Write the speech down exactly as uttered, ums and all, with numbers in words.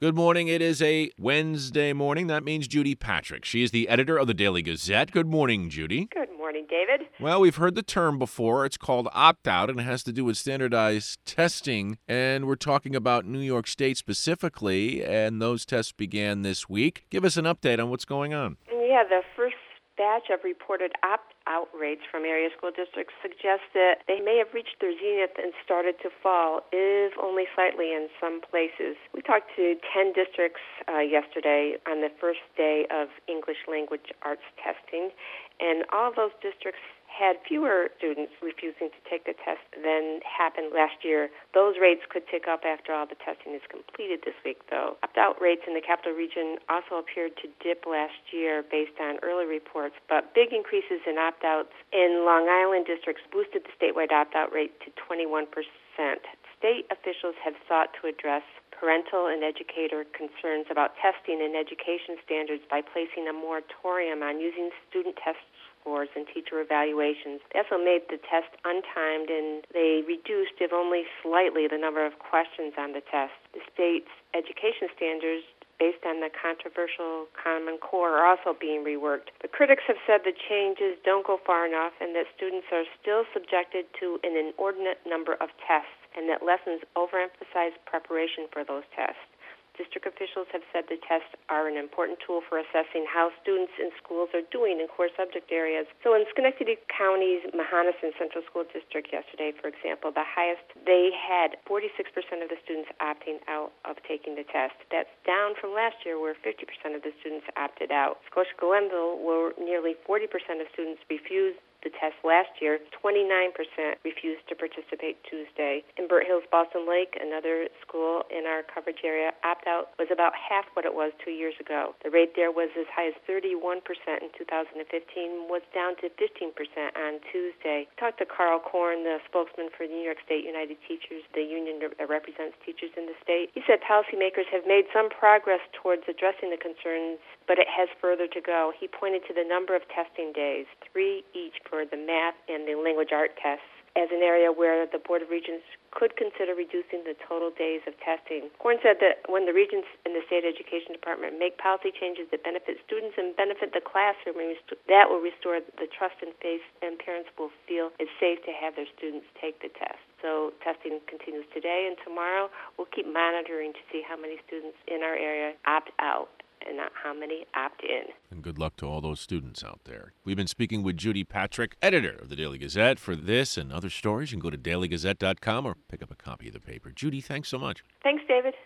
Good morning. It is a Wednesday morning. That means Judy Patrick. She is the editor of the Daily Gazette. Good morning, Judy. Good morning, David. Well, we've heard the term before. It's called opt-out, and it has to do with standardized testing. And we're talking about New York State specifically, and those tests began this week. Give us an update on what's going on. Yeah, the first batch of reported opt-out rates from area school districts suggests that they may have reached their zenith and started to fall, if only slightly in some places. We talked to ten districts uh, yesterday on the first day of English language arts testing, and all of those districts had fewer students refusing to take the test than happened last year. Those rates could tick up after all the testing is completed this week, though. Opt-out rates in the capital region also appeared to dip last year based on early reports, but big increases in opt-outs in Long Island districts boosted the statewide opt-out rate to twenty-one percent. State officials have sought to address parental and educator concerns about testing and education standards by placing a moratorium on using student test scores and teacher evaluations. They also made the test untimed, and they reduced, if only slightly, the number of questions on the test. The state's education standards, based on the controversial Common Core, are also being reworked. But critics have said the changes don't go far enough and that students are still subjected to an inordinate number of tests and that lessons overemphasize preparation for those tests. District officials have said the tests are an important tool for assessing how students in schools are doing in core subject areas. So in Schenectady County's Mahonison Central School District yesterday, for example, the highest, they had forty-six percent of the students opting out of taking the test. That's down from last year where fifty percent of the students opted out. Scotia Glenville, where nearly forty percent of students refused the test last year, twenty-nine percent refused to participate Tuesday. In Burt Hills, Boston Lake, another school in our coverage area, opt-out was about half what it was two years ago. The rate there was as high as thirty-one percent in two thousand fifteen, was down to fifteen percent on Tuesday. I talked to Carl Korn, the spokesman for New York State United Teachers, the union that represents teachers in the state. He said policymakers have made some progress towards addressing the concerns, but it has further to go. He pointed to the number of testing days, three each for the math and the language art tests, as an area where the Board of Regents could consider reducing the total days of testing. Korn said that when the Regents and the State Education Department make policy changes that benefit students and benefit the classroom, that will restore the trust and faith, and parents will feel it's safe to have their students take the test. So testing continues today, and tomorrow we'll keep monitoring to see how many students in our area opt out and not how many opt in. And good luck to all those students out there. We've been speaking with Judy Patrick, editor of the Daily Gazette. For this and other stories, you can go to daily gazette dot com or pick up a copy of the paper. Judy, thanks so much. Thanks, David.